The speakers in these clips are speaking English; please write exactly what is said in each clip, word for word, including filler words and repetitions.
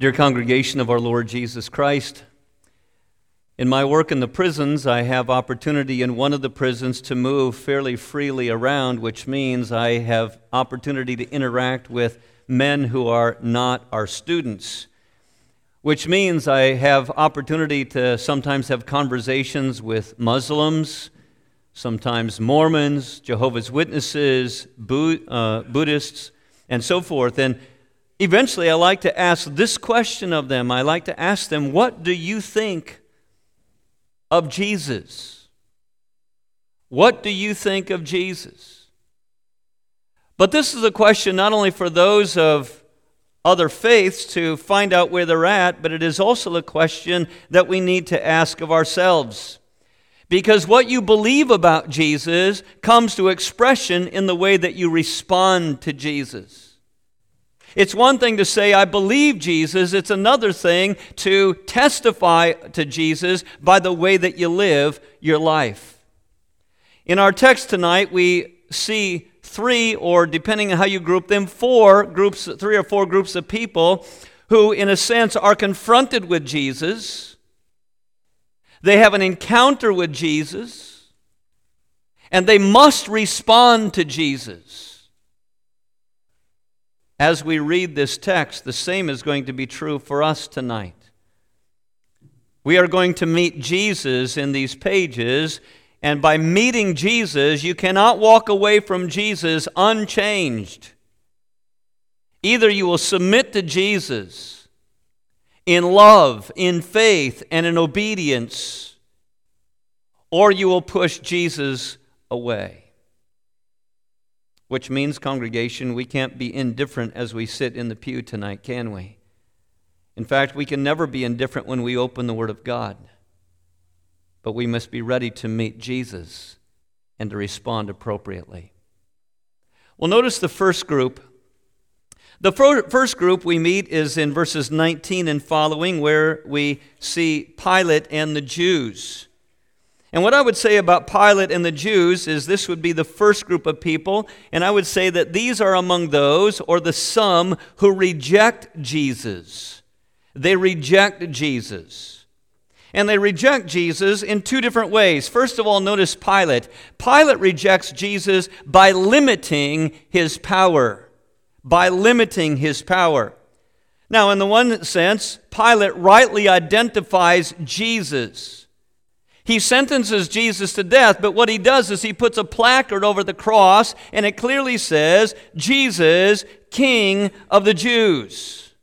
Dear congregation of our Lord Jesus Christ, in my work in the prisons, I have opportunity in one of the prisons to move fairly freely around, which means I have opportunity to interact with men who are not our students, which means I have opportunity to sometimes have conversations with Muslims, sometimes Mormons, Jehovah's Witnesses, Bu- uh, Buddhists, and so forth. And eventually, I like to ask this question of them. I like to ask them, what do you think of Jesus? What do you think of Jesus? But this is a question not only for those of other faiths to find out where they're at, but it is also a question that we need to ask of ourselves. Because what you believe about Jesus comes to expression in the way that you respond to Jesus. It's one thing to say, I believe Jesus. It's another thing to testify to Jesus by the way that you live your life. In our text tonight, we see three, or depending on how you group them, four groups, three or four groups of people who, in a sense, are confronted with Jesus. They have an encounter with Jesus, and they must respond to Jesus. As we read this text, the same is going to be true for us tonight. We are going to meet Jesus in these pages, and by meeting Jesus, you cannot walk away from Jesus unchanged. Either you will submit to Jesus in love, in faith, and in obedience, or you will push Jesus away. Which means, congregation, we can't be indifferent as we sit in the pew tonight, can we? In fact, we can never be indifferent when we open the Word of God. But we must be ready to meet Jesus and to respond appropriately. Well, notice the first group. The first group we meet is in verses nineteen and following, where we see Pilate and the Jews. And what I would say about Pilate and the Jews is this would be the first group of people, and I would say that these are among those, or the some, who reject Jesus. They reject Jesus. And they reject Jesus in two different ways. First of all, notice Pilate. Pilate rejects Jesus by limiting his power. By limiting his power. Now, in the one sense, Pilate rightly identifies Jesus. He sentences Jesus to death, but what he does is he puts a placard over the cross, and it clearly says, Jesus, King of the Jews.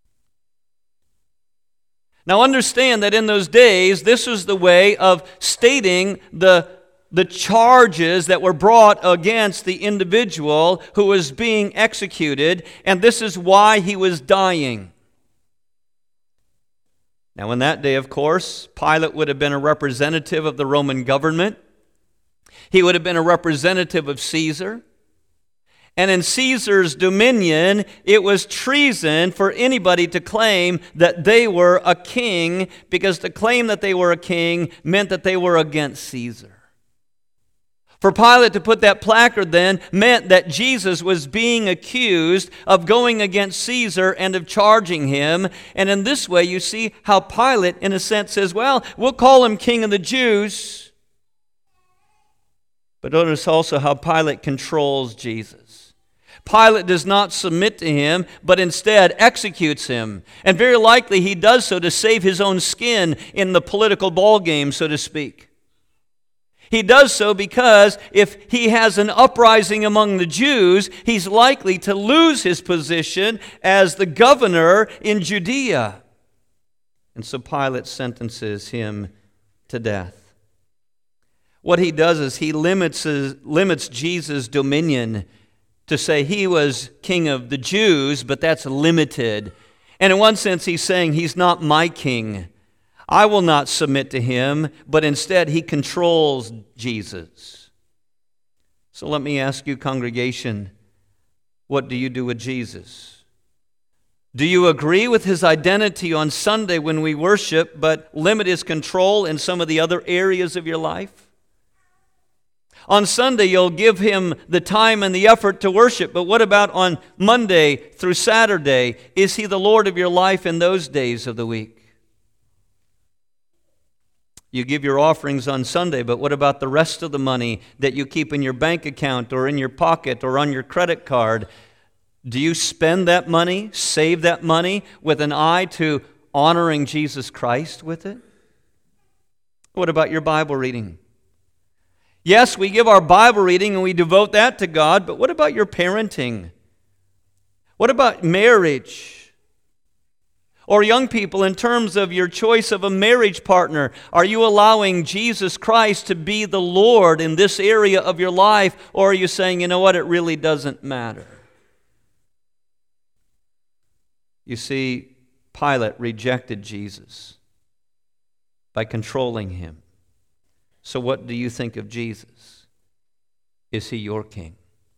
Now understand that in those days, this was the way of stating the, the charges that were brought against the individual who was being executed, and this is why he was dying. Now, in that day, of course, Pilate would have been a representative of the Roman government. He would have been a representative of Caesar. And in Caesar's dominion, it was treason for anybody to claim that they were a king, because to claim that they were a king meant that they were against Caesar. For Pilate to put that placard then meant that Jesus was being accused of going against Caesar and of charging him. And in this way, you see how Pilate, in a sense, says, well, we'll call him King of the Jews. But notice also how Pilate controls Jesus. Pilate does not submit to him, but instead executes him. And very likely he does so to save his own skin in the political ballgame, so to speak. He does so because if he has an uprising among the Jews, he's likely to lose his position as the governor in Judea. And so Pilate sentences him to death. What he does is he limits, limits Jesus' dominion to say he was king of the Jews, but that's limited. And in one sense, he's saying he's not my king. I will not submit to him, but instead he controls Jesus. So let me ask you, congregation, what do you do with Jesus? Do you agree with his identity on Sunday when we worship, but limit his control in some of the other areas of your life? On Sunday, you'll give Him the time and the effort to worship. But what about on Monday through Saturday? Is He the Lord of your life in those days of the week? You give your offerings on Sunday, but what about the rest of the money that you keep in your bank account or in your pocket or on your credit card? Do you spend that money, save that money with an eye to honoring Jesus Christ with it? What about your Bible reading? Yes, we give our Bible reading and we devote that to God, but what about your parenting? What about marriage? Or young people, in terms of your choice of a marriage partner, are you allowing Jesus Christ to be the Lord in this area of your life? Or are you saying, you know what, it really doesn't matter? You see, Pilate rejected Jesus by controlling Him. So what do you think of Jesus? Is He your king?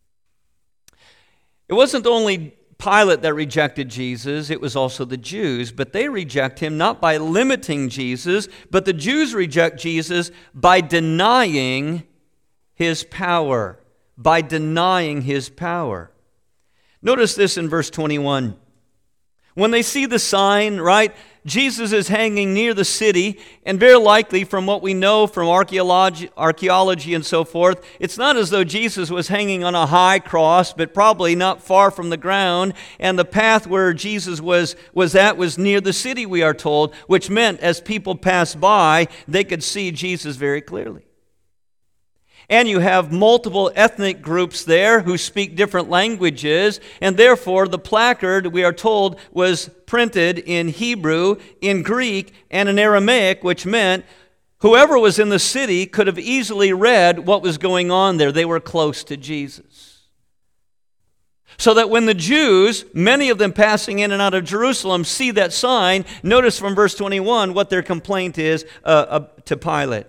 It wasn't only Pilate that rejected Jesus, it was also the Jews, but they reject Him not by limiting Jesus, but the Jews reject Jesus by denying His power, by denying His power. Notice this in verse twenty-one. When they see the sign, right, Jesus is hanging near the city, and very likely from what we know from archaeology, archaeology and so forth, it's not as though Jesus was hanging on a high cross, but probably not far from the ground, and the path where Jesus was, was at was near the city, we are told, which meant as people passed by, they could see Jesus very clearly. And you have multiple ethnic groups there who speak different languages, and therefore the placard, we are told, was printed in Hebrew, in Greek, and in Aramaic, which meant whoever was in the city could have easily read what was going on there. They were close to Jesus. So that when the Jews, many of them passing in and out of Jerusalem, see that sign, notice from verse twenty-one what their complaint is uh, uh, to Pilate.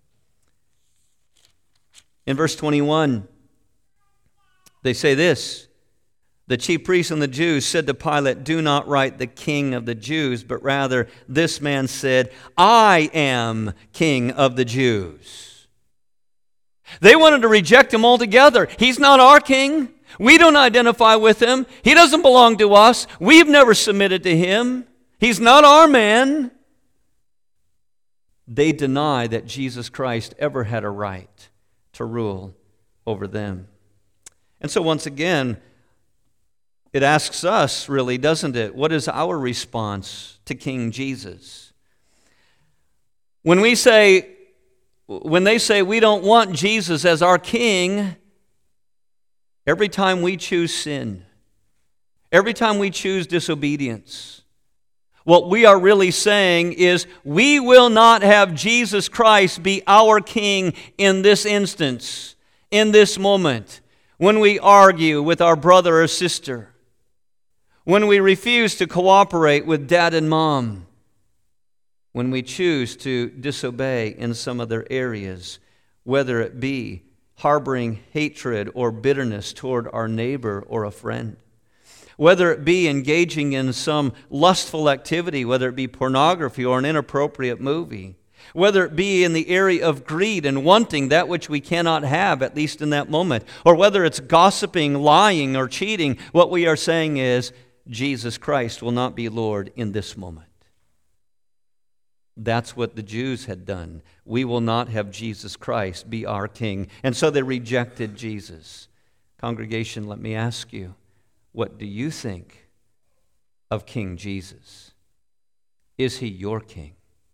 In verse twenty-one, they say this, the chief priests and the Jews said to Pilate, do not write the King of the Jews, but rather this man said, I am King of the Jews. They wanted to reject Him altogether. He's not our king. We don't identify with Him. He doesn't belong to us. We've never submitted to Him. He's not our man. They deny that Jesus Christ ever had a right to rule over them. And so once again, it asks us, really, doesn't it? What is our response to King Jesus? When we say, when they say we don't want Jesus as our king, every time we choose sin, every time we choose disobedience, what we are really saying is we will not have Jesus Christ be our king in this instance, in this moment, when we argue with our brother or sister, when we refuse to cooperate with dad and mom, when we choose to disobey in some other areas, whether it be harboring hatred or bitterness toward our neighbor or a friend, whether it be engaging in some lustful activity, whether it be pornography or an inappropriate movie, whether it be in the area of greed and wanting that which we cannot have, at least in that moment, or whether it's gossiping, lying, or cheating, what we are saying is Jesus Christ will not be Lord in this moment. That's what the Jews had done. We will not have Jesus Christ be our king. And so they rejected Jesus. Congregation, let me ask you, what do you think of King Jesus? Is He your king?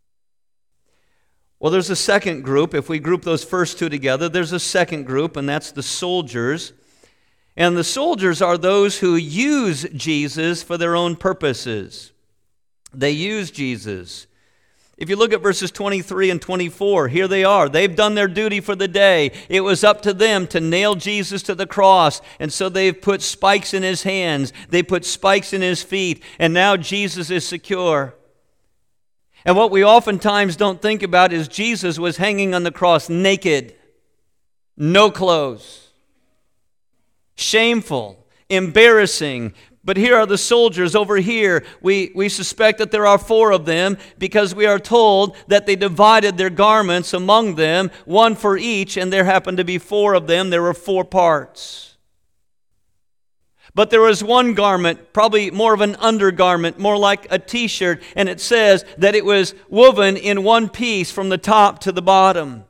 Well, there's a second group. If we group those first two together, there's a second group, and that's the soldiers. And the soldiers are those who use Jesus for their own purposes. They use Jesus. If you look at verses twenty-three and twenty-four, here they are. They've done their duty for the day. It was up to them to nail Jesus to the cross. And so they've put spikes in His hands. They put spikes in His feet. And now Jesus is secure. And what we oftentimes don't think about is Jesus was hanging on the cross naked, no clothes, shameful, embarrassing, But here are the soldiers over here. We, we suspect that there are four of them because we are told that they divided their garments among them, one for each, and there happened to be four of them. There were four parts. But there was one garment, probably more of an undergarment, more like a t-shirt, and it says that it was woven in one piece from the top to the bottom.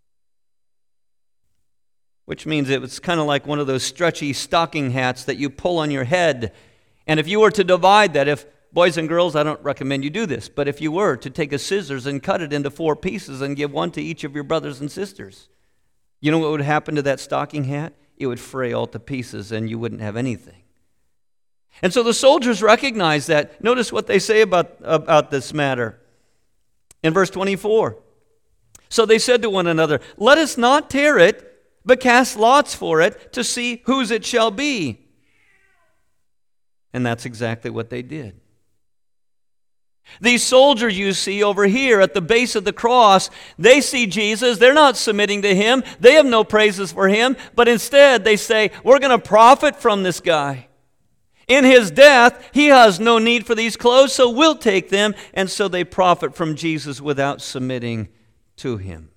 Which means it was kind of like one of those stretchy stocking hats that you pull on your head. And if you were to divide that, if boys and girls, I don't recommend you do this, but if you were to take a scissors and cut it into four pieces and give one to each of your brothers and sisters, you know what would happen to that stocking hat? It would fray all to pieces and you wouldn't have anything. And so the soldiers recognize that. Notice what they say about, about this matter. In verse twenty-four, so they said to one another, "Let us not tear it, but cast lots for it to see whose it shall be." And that's exactly what they did. These soldiers you see over here at the base of the cross, they see Jesus. They're not submitting to him. They have no praises for him. But instead they say, we're going to profit from this guy. In his death, he has no need for these clothes, so we'll take them. And so they profit from Jesus without submitting to him.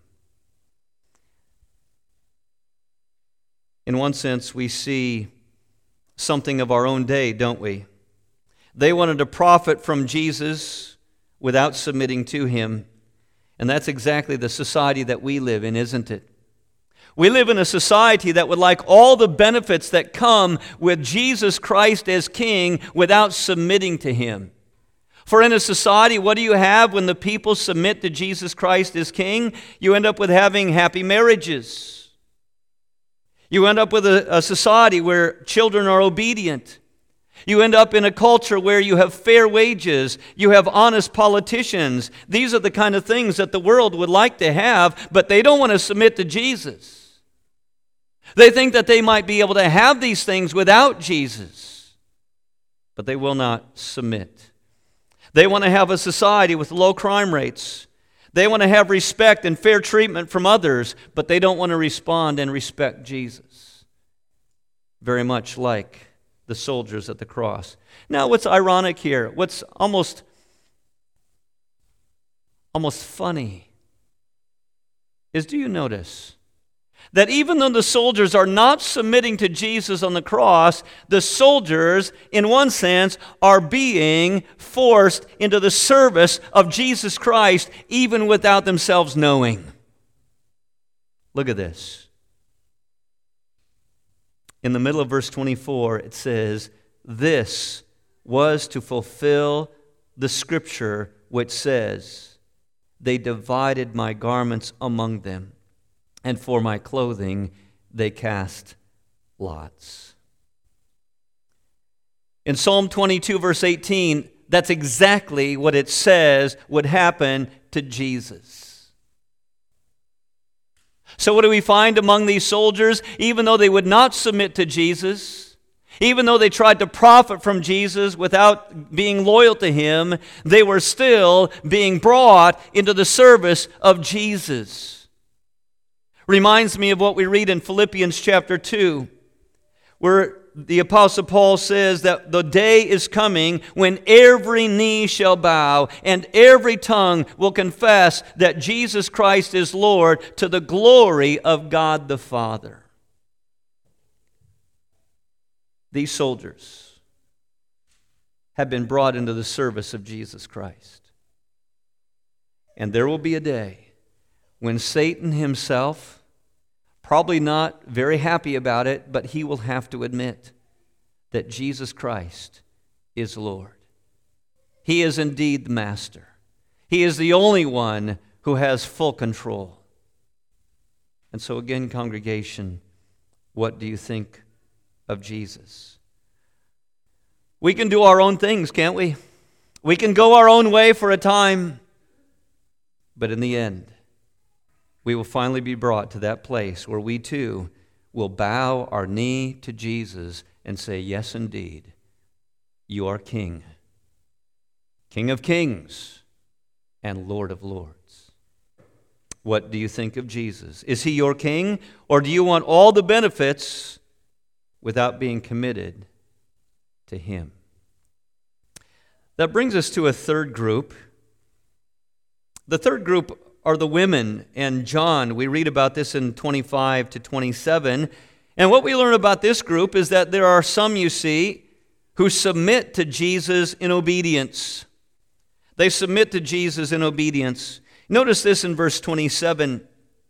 In one sense, we see something of our own day, don't we? They wanted to profit from Jesus without submitting to him. And that's exactly the society that we live in, isn't it? We live in a society that would like all the benefits that come with Jesus Christ as King without submitting to him. For in a society, what do you have when the people submit to Jesus Christ as King? You end up with having happy marriages. You end up with a, a society where children are obedient. You end up in a culture where you have fair wages. You have honest politicians. These are the kind of things that the world would like to have, but they don't want to submit to Jesus. They think that they might be able to have these things without Jesus, but they will not submit. They want to have a society with low crime rates. They want to have respect and fair treatment from others, but they don't want to respond and respect Jesus. Very much like the soldiers at the cross. Now, what's ironic here, what's almost, almost funny, is do you notice that even though the soldiers are not submitting to Jesus on the cross, the soldiers, in one sense, are being forced into the service of Jesus Christ even without themselves knowing. Look at this. In the middle of verse twenty-four, it says, "This was to fulfill the scripture which says, 'They divided my garments among them, and for my clothing they cast lots.'" In Psalm twenty-two, verse eighteen, that's exactly what it says would happen to Jesus. So what do we find among these soldiers? Even though they would not submit to Jesus, even though they tried to profit from Jesus without being loyal to him, they were still being brought into the service of Jesus. Reminds me of what we read in Philippians chapter two, where the Apostle Paul says that the day is coming when every knee shall bow and every tongue will confess that Jesus Christ is Lord, to the glory of God the Father. These soldiers have been brought into the service of Jesus Christ. And there will be a day when Satan himself, probably not very happy about it, but he will have to admit that Jesus Christ is Lord. He is indeed the Master. He is the only one who has full control. And so again, congregation, what do you think of Jesus? We can do our own things, can't we? We can go our own way for a time, but in the end, we will finally be brought to that place where we too will bow our knee to Jesus and say, "Yes, indeed, you are King, King of kings and Lord of lords." What do you think of Jesus? Is he your King, or do you want all the benefits without being committed to him. That brings us to a third group. The third group are the women and John. We read about this in twenty-five to twenty-seven. And what we learn about this group is that there are some, you see, who submit to Jesus in obedience. They submit to Jesus in obedience. Notice this in verse twenty-seven.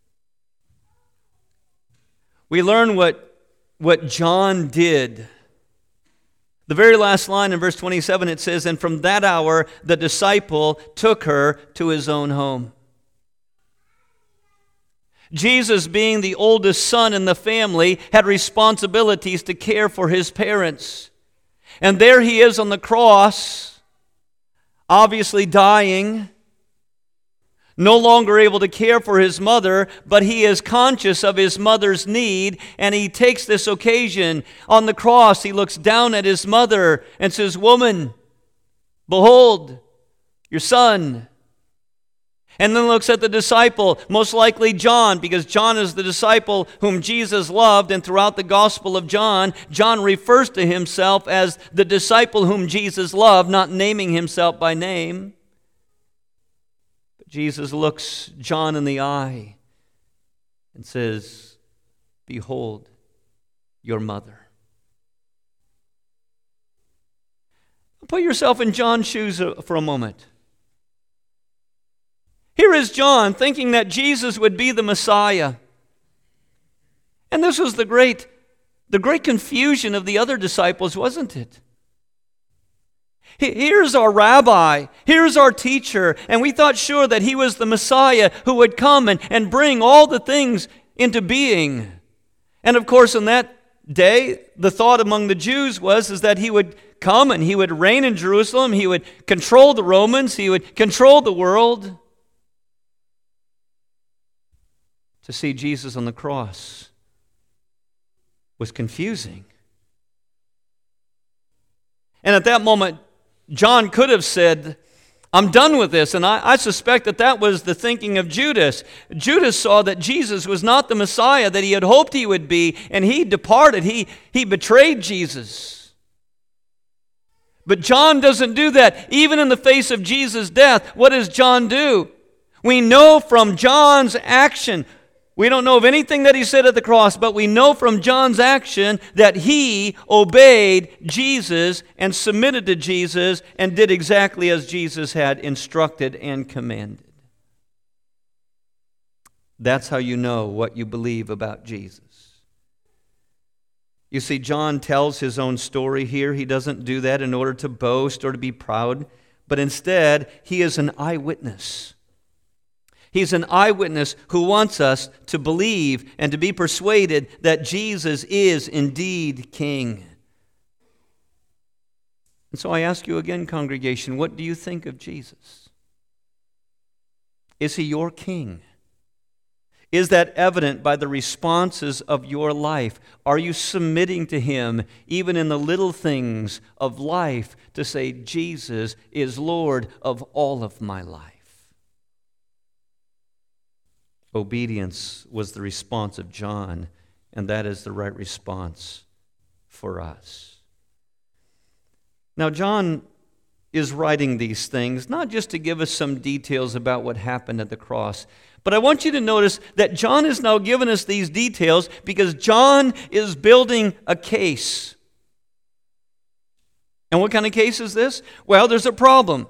We learn what, what John did. The very last line in verse twenty-seven, it says, "And from that hour the disciple took her to his own home." Jesus, being the oldest son in the family, had responsibilities to care for his parents. And there he is on the cross, obviously dying, no longer able to care for his mother, but he is conscious of his mother's need, and he takes this occasion. On the cross, he looks down at his mother and says, "Woman, behold, your son." And then looks at the disciple, most likely John, because John is the disciple whom Jesus loved, and throughout the Gospel of John, John refers to himself as the disciple whom Jesus loved, not naming himself by name. But Jesus looks John in the eye and says, "Behold, your mother." Put yourself in John's shoes for a moment. Here is John thinking that Jesus would be the Messiah. And this was the great, the great confusion of the other disciples, wasn't it? Here's our rabbi, here's our teacher, and we thought sure that he was the Messiah who would come and, and bring all the things into being. And of course, in that day, the thought among the Jews was is that he would come and he would reign in Jerusalem, he would control the Romans, he would control the world. To see Jesus on the cross was confusing. And at that moment, John could have said, "I'm done with this." And I, I suspect that that was the thinking of Judas. Judas saw that Jesus was not the Messiah that he had hoped he would be, and he departed. He, he betrayed Jesus. But John doesn't do that. Even in the face of Jesus' death, what does John do? We know from John's action, we don't know of anything that he said at the cross, but we know from John's action that he obeyed Jesus and submitted to Jesus and did exactly as Jesus had instructed and commanded. That's how you know what you believe about Jesus. You see, John tells his own story here. He doesn't do that in order to boast or to be proud, but instead, he is an eyewitness. He's an eyewitness who wants us to believe and to be persuaded that Jesus is indeed King. And so I ask you again, congregation, what do you think of Jesus? Is he your King? Is that evident by the responses of your life? Are you submitting to him, even in the little things of life, to say, Jesus is Lord of all of my life? Obedience was the response of John, and that is the right response for us. Now, John is writing these things, not just to give us some details about what happened at the cross, but I want you to notice that John has now given us these details because John is building a case. And what kind of case is this? Well, there's a problem.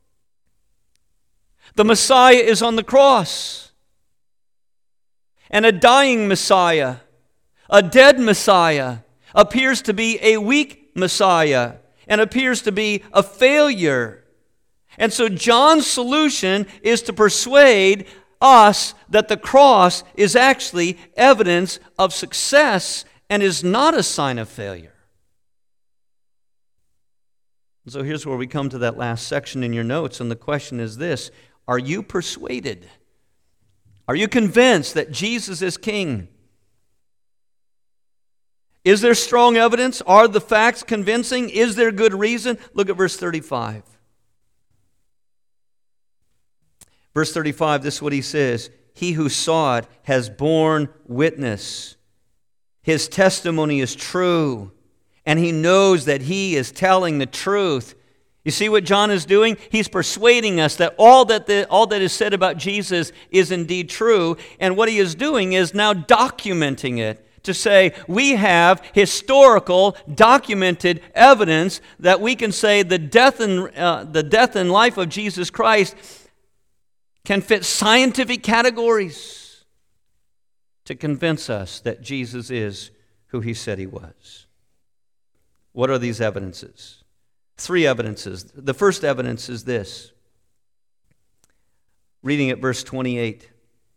The Messiah is on the cross. And a dying Messiah, a dead Messiah, appears to be a weak Messiah and appears to be a failure. And so John's solution is to persuade us that the cross is actually evidence of success and is not a sign of failure. And so here's where we come to that last section in your notes, and the question is this: are you persuaded? Are you convinced that Jesus is King? Is there strong evidence? Are the facts convincing? Is there good reason? Look at verse thirty-five. Verse thirty-five, this is what he says: "He who saw it has borne witness. His testimony is true, and he knows that he is telling the truth. You see what John is doing? He's persuading us that all that the, all that is said about Jesus is indeed true, and what he is doing is now documenting it to say we have historical, documented evidence that we can say the death and uh, the death and life of Jesus Christ can fit scientific categories to convince us that Jesus is who he said he was. What are these evidences? Three evidences. The first evidence is this. Reading at verse twenty-eight.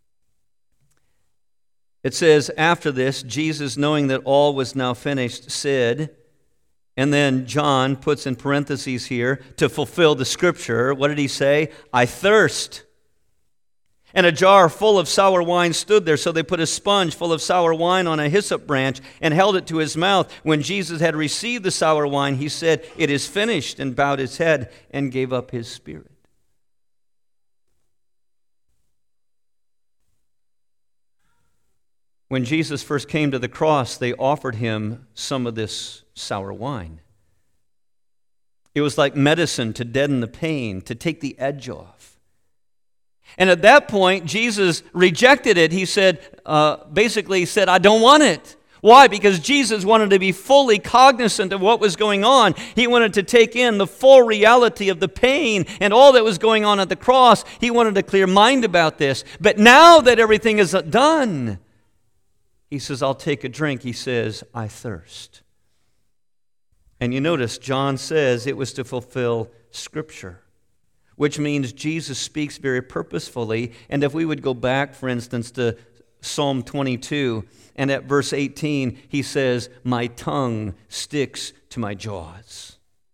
It says, after this, Jesus, knowing that all was now finished, said, and then John puts in parentheses here, to fulfill the scripture, what did he say? I thirst. And a jar full of sour wine stood there, so they put a sponge full of sour wine on a hyssop branch and held it to his mouth. When Jesus had received the sour wine, he said, it is finished, and bowed his head and gave up his spirit. When Jesus first came to the cross, they offered him some of this sour wine. It was like medicine to deaden the pain, to take the edge off. And at that point, Jesus rejected it. He said, uh, basically he said, I don't want it. Why? Because Jesus wanted to be fully cognizant of what was going on. He wanted to take in the full reality of the pain and all that was going on at the cross. He wanted a clear mind about this. But now that everything is done, he says, I'll take a drink. He says, I thirst. And you notice John says it was to fulfill Scripture, which means Jesus speaks very purposefully. And if we would go back, for instance, to Psalm twenty-two, and at verse eighteen, he says, my tongue sticks to my jaws.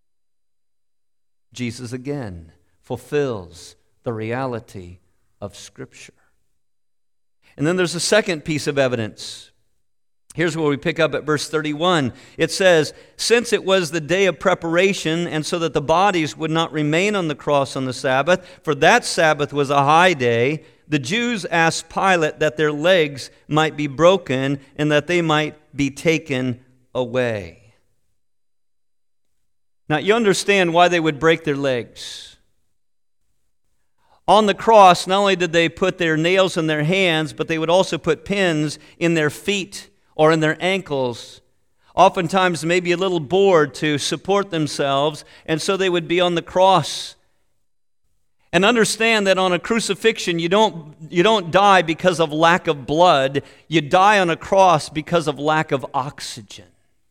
Jesus again fulfills the reality of Scripture. And then there's a second piece of evidence. Here's where we pick up at verse thirty-one. It says, since it was the day of preparation, and so that the bodies would not remain on the cross on the Sabbath, for that Sabbath was a high day, the Jews asked Pilate that their legs might be broken and that they might be taken away. Now, you understand why they would break their legs. On the cross, not only did they put their nails in their hands, but they would also put pins in their feet or in their ankles. Oftentimes, maybe a little board to support themselves, and so they would be on the cross. And understand that on a crucifixion, you don't, you don't die because of lack of blood. You die on a cross because of lack of oxygen.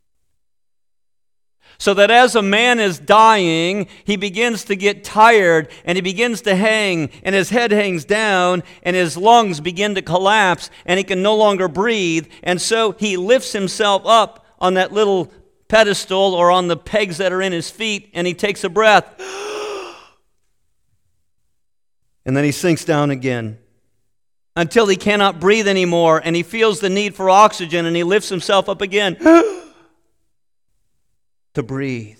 So that as a man is dying, he begins to get tired and he begins to hang, and his head hangs down and his lungs begin to collapse and he can no longer breathe. And so he lifts himself up on that little pedestal or on the pegs that are in his feet, and he takes a breath. And then he sinks down again until he cannot breathe anymore, and he feels the need for oxygen, and he lifts himself up again to breathe.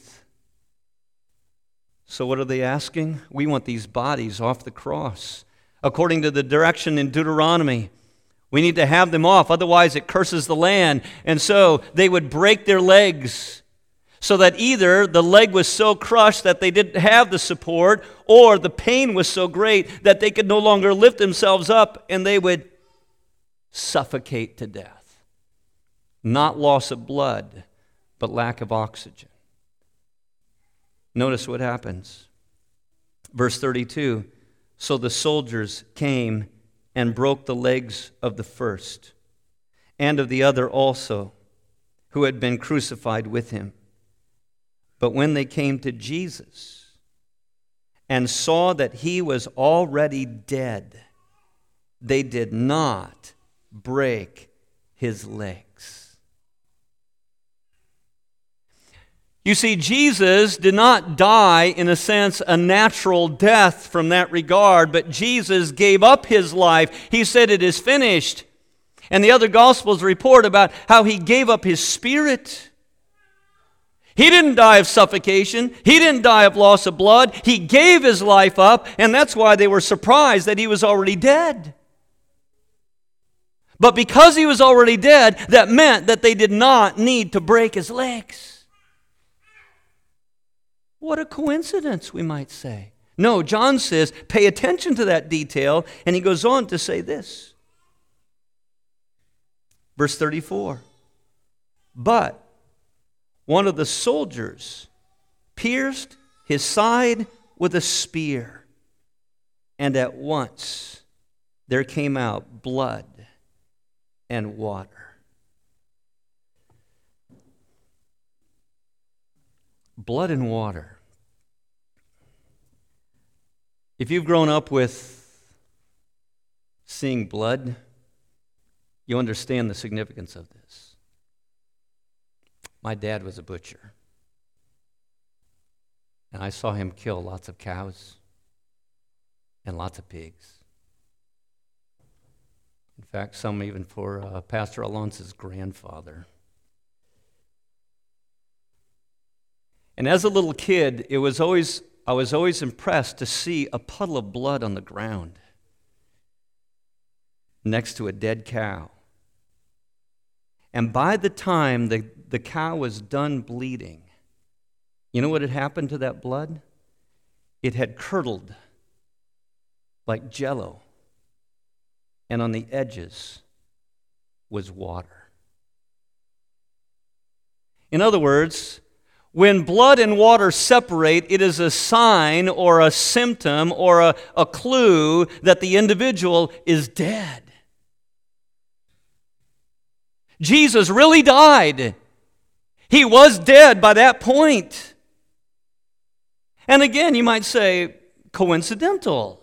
So what are they asking? We want these bodies off the cross. According to the direction in Deuteronomy, we need to have them off, otherwise it curses the land. And so they would break their legs so that either the leg was so crushed that they didn't have the support, or the pain was so great that they could no longer lift themselves up and they would suffocate to death. Not loss of blood, but lack of oxygen. Notice what happens. Verse thirty-two, so the soldiers came and broke the legs of the first and of the other also, who had been crucified with him. But when they came to Jesus and saw that he was already dead, they did not break his legs. You see, Jesus did not die, in a sense, a natural death from that regard, but Jesus gave up his life. He said, it is finished. And the other Gospels report about how he gave up his spirit. He didn't die of suffocation. He didn't die of loss of blood. He gave his life up, and that's why they were surprised that he was already dead. But because he was already dead, that meant that they did not need to break his legs. What a coincidence, we might say. No, John says, pay attention to that detail, and he goes on to say this. Verse thirty-four. But one of the soldiers pierced his side with a spear, and at once there came out blood and water. Blood and water. If you've grown up with seeing blood, you understand the significance of this. My dad was a butcher, and I saw him kill lots of cows and lots of pigs. In fact, some even for uh, Pastor Alonso's grandfather. And as a little kid, it was always I was always impressed to see a puddle of blood on the ground next to a dead cow. And by the time the, the cow was done bleeding, you know what had happened to that blood? It had curdled like jello, and on the edges was water. In other words, when blood and water separate, it is a sign or a symptom or a, a clue that the individual is dead. Jesus really died. He was dead by that point. And again, you might say, coincidental.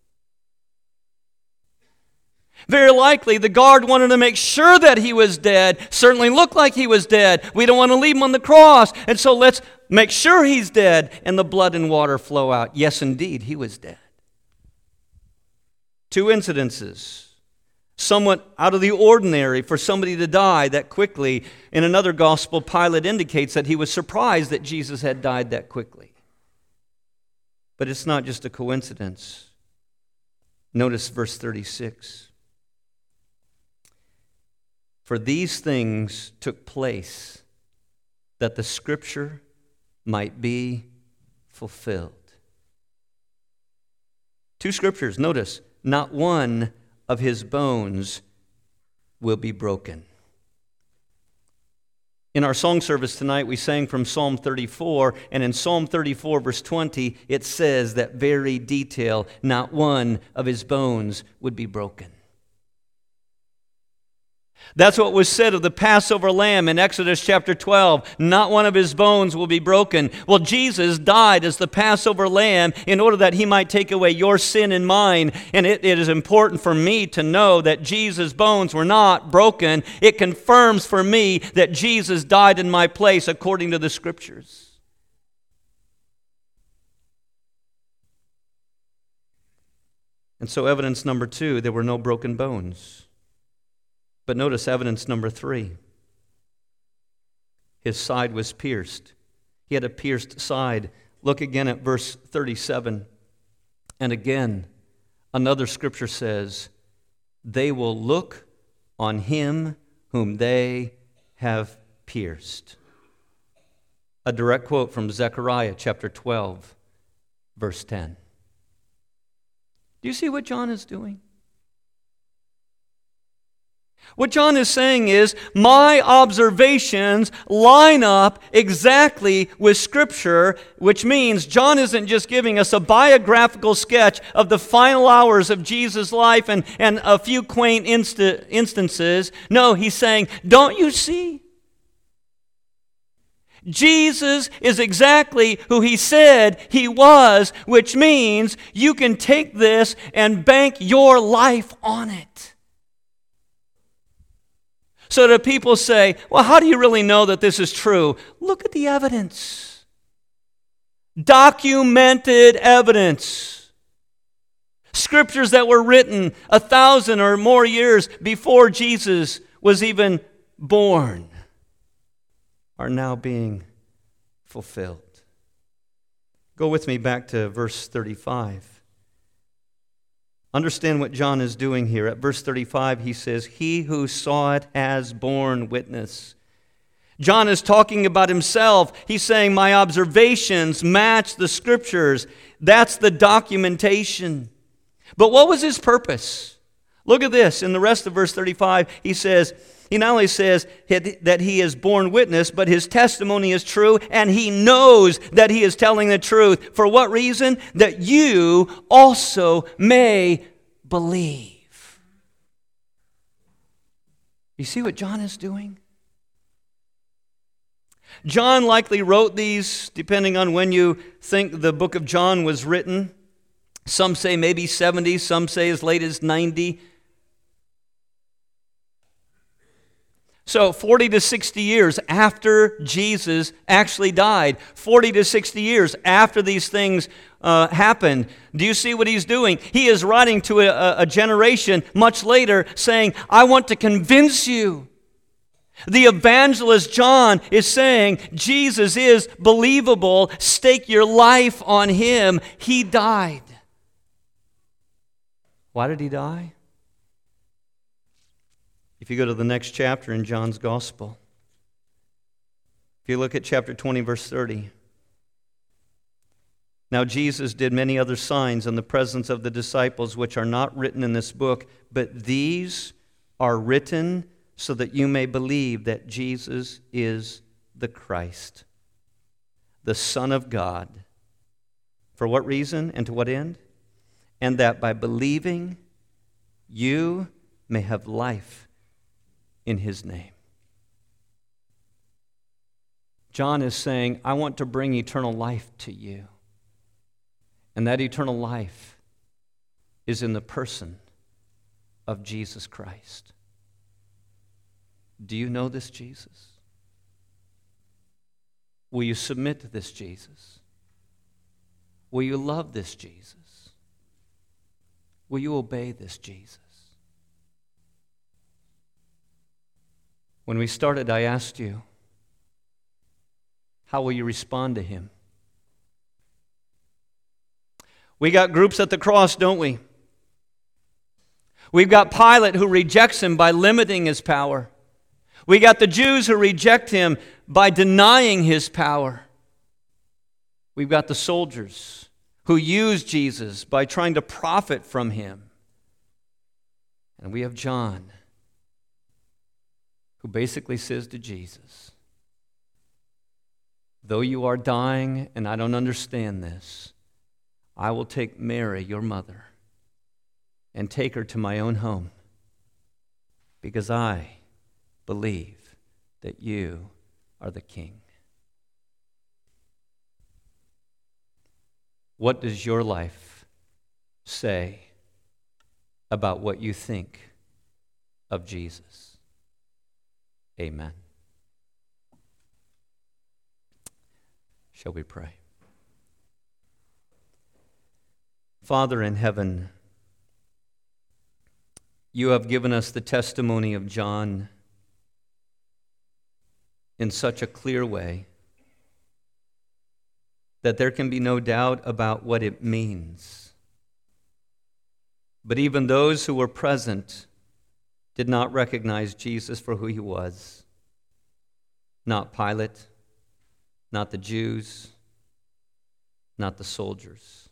Very likely, the guard wanted to make sure that he was dead. Certainly looked like he was dead. We don't want to leave him on the cross. And so let's make sure he's dead. And the blood and water flow out. Yes, indeed, he was dead. Two incidences. Somewhat out of the ordinary for somebody to die that quickly. In another gospel, Pilate indicates that he was surprised that Jesus had died that quickly. But it's not just a coincidence. Notice verse thirty-six. For these things took place that the scripture might be fulfilled. Two scriptures, notice, not one of his bones will be broken. In our song service tonight, we sang from Psalm thirty-four, and in Psalm thirty-four, verse twenty, it says that very detail, not one of his bones would be broken. That's what was said of the Passover lamb in Exodus chapter twelve. Not one of his bones will be broken. Well, Jesus died as the Passover lamb in order that he might take away your sin and mine. And it, it is important for me to know that Jesus' bones were not broken. It confirms for me that Jesus died in my place according to the Scriptures. And so evidence number two, there were no broken bones. But notice evidence number three. His side was pierced. He had a pierced side. Look again at verse thirty-seven. And again, another scripture says, they will look on him whom they have pierced. A direct quote from Zechariah chapter twelve, verse ten. Do you see what John is doing? What John is saying is, my observations line up exactly with Scripture, which means John isn't just giving us a biographical sketch of the final hours of Jesus' life and, and a few quaint insta- instances. No, he's saying, don't you see? Jesus is exactly who he said he was, which means you can take this and bank your life on it. So that people say, well, how do you really know that this is true? Look at the evidence. Documented evidence. Scriptures that were written a thousand or more years before Jesus was even born are now being fulfilled. Go with me back to verse thirty-five. Understand what John is doing here. At verse thirty-five, he says, he who saw it has borne witness. John is talking about himself. He's saying, my observations match the Scriptures. That's the documentation. But what was his purpose? Look at this. In the rest of verse thirty-five, he says, he not only says that he is borne witness, but his testimony is true, and he knows that he is telling the truth. For what reason? That you also may believe. You see what John is doing? John likely wrote these, depending on when you think the book of John was written. Some say maybe seventy, some say as late as ninety. So forty to sixty years after Jesus actually died, forty to sixty years after these things uh, happened, do you see what he's doing? He is writing to a, a generation much later saying, I want to convince you. The evangelist John is saying, Jesus is believable. Stake your life on him. He died. Why did he die? If you go to the next chapter in John's Gospel, if you look at chapter twenty, verse thirty. Now Jesus did many other signs in the presence of the disciples, which are not written in this book, but these are written so that you may believe that Jesus is the Christ, the Son of God. For what reason and to what end? And that by believing you may have life in his name. John is saying, I want to bring eternal life to you. And that eternal life is in the person of Jesus Christ. Do you know this Jesus? Will you submit to this Jesus? Will you love this Jesus? Will you obey this Jesus? When we started, I asked you, how will you respond to him? We got groups at the cross, don't we? We've got Pilate who rejects him by limiting his power. We got the Jews who reject him by denying his power. We've got the soldiers who use Jesus by trying to profit from him. And we have John, who basically says to Jesus, though you are dying and I don't understand this, I will take Mary, your mother, and take her to my own home because I believe that you are the King. What does your life say about what you think of Jesus? Amen. Shall we pray? Father in heaven, you have given us the testimony of John in such a clear way that there can be no doubt about what it means. But even those who were present did not recognize Jesus for who he was. Not Pilate, not the Jews, not the soldiers.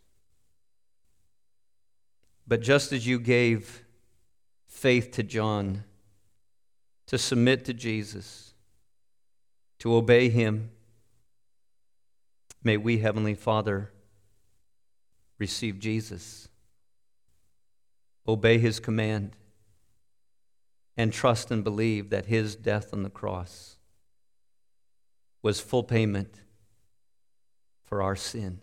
But just as you gave faith to John to submit to Jesus, to obey him, may we, Heavenly Father, receive Jesus, obey his command, and trust and believe that his death on the cross was full payment for our sin.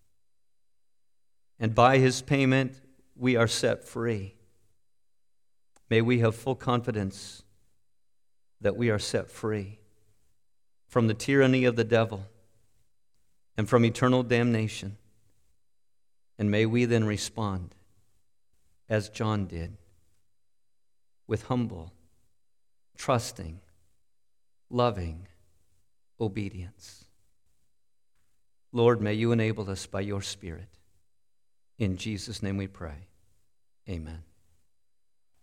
And by his payment, we are set free. May we have full confidence that we are set free from the tyranny of the devil and from eternal damnation. And may we then respond as John did, with humble, trusting, loving obedience. Lord, may you enable us by your Spirit. In Jesus' name we pray. Amen.